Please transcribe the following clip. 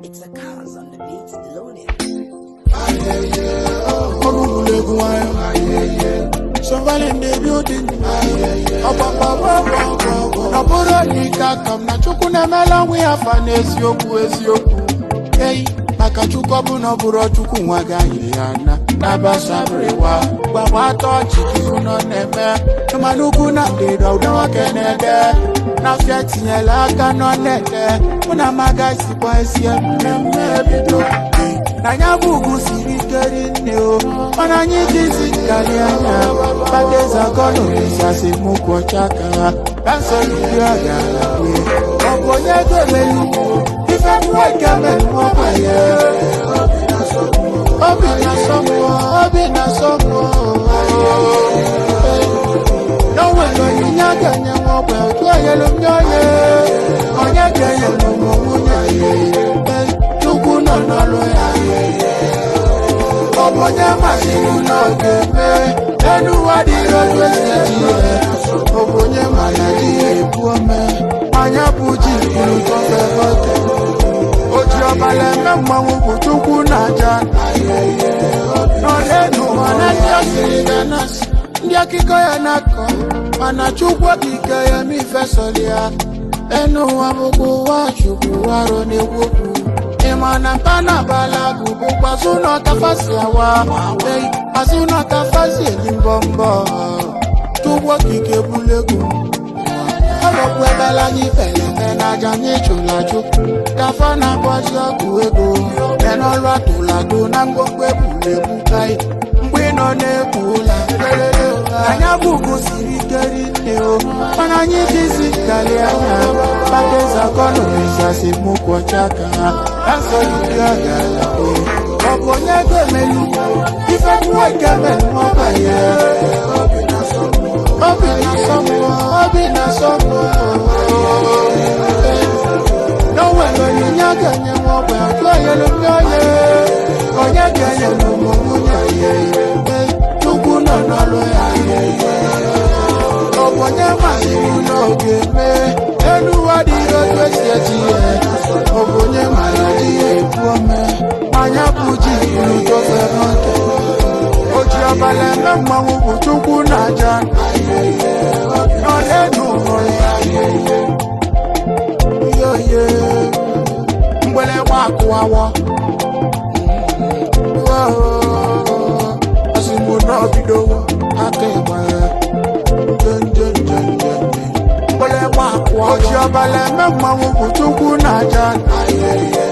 It's a cause on the beats, loaded. Somebody in the building. Na chukuna mela we have an esioku. Hey, akachukobu no buro chuku waga yana. Nabasa brewa. Wawato chiki no neme. Manuku na dedo no kenede. Na fiati elaka no nede. Una magasi boys ya neme bido. Na nyabugu siri keri neo. Mana nyikisi kali anya. Badeza kono nisasi muko chaka. Danso liya gala we. Ogo nyege melu. Ife mweke melu mwapaye. Obi na somo. No wendo nyage nye mwape. Kwa yelu mnyoye. Onyege yelu mwamunye. Chuku nonolo ya. Obonye masimu no geme. Enu wadi rojo setiye. Obonye manaji epuome. Anya puji ilutoke kote. Oji obale memwa chuku naja. Nolenu wanatio siriganas. Ndia kiko ya nako. Mana chukwa kike ya mifesolia. Enu wabuku wa chuku waro ni wuku. Imana pana balagu bukwa suno kafasi awa. Hey, asuna kafasi elimbombo. Chukwa kike bulegu. Alokwe bela nyifele mena janyi chulaju. Kafana bwajia kuego. Nenolwa tulago nangokwe bulebu kai. Mbwino nekula. Anyabugu siri keri neo. Mana nyikisi kali anya. Badeza kono nisasi muko chaka. Danso liya gala we. Ogo nyege melu. Ife mweke melu mwapaye. Obi na somo. No wendo nyage nye mwape. Kwa yelu mnyoye. Onyege yelu mwamunye. Chuku nonolo ya. Obonye masimu no geme. Enu wadi rojo setiye. Obonye manaji epuome. Manya puji ilutoke kote. Oji obale memwa wuku chuku naja. Nolenu mole. Yo ye. Mbele waku wawo. Asimu no bidowo. Ake waye. Mbele waku wawo. Oji obale memwa wuku chuku naja.